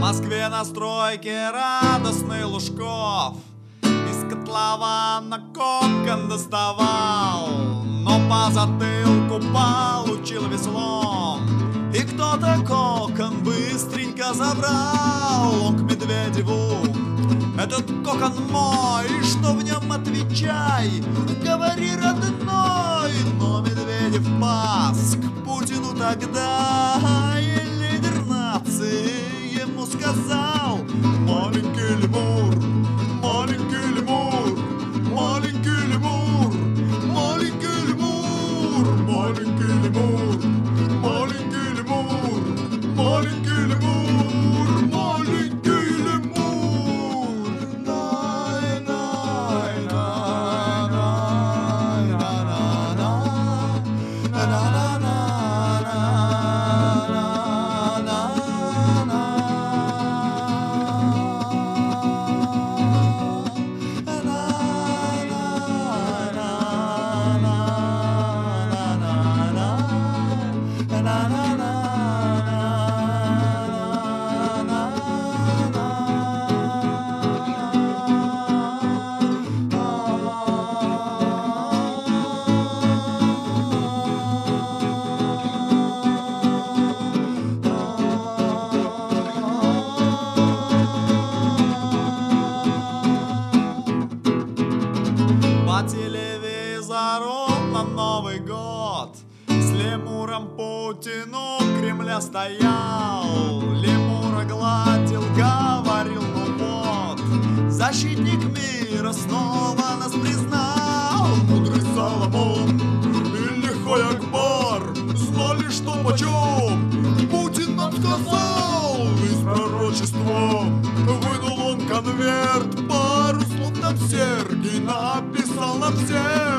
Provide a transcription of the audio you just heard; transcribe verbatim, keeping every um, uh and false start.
Москве на стройке радостный Лужков из котлована кокон доставал, но по затылку получил веслом, и кто-то кокон быстренько забрал. Он к Медведеву: этот кокон мой, что в нем отвечай, говори, родной. Но Медведев пас к Путину тогда, и лидер нации ему сказал: маленький лемур, маленький лемур, маленький лемур, маленький лемур, маленький лемур, маленький лемур, маленький лемур, маленький лемур. Най, най, на, най, на, на, на, на, на, на. По телевизору на Новый год с лемуром Путин у Кремля стоял. Лемура гладил, говорил: ну вот, защитник мира снова нас признал. Мудрый Соломон и лихой Акбар знали, что почем Путин нам сказал. И с пророчеством вынул он конверт, пару слов нам Сергий написал нам всем.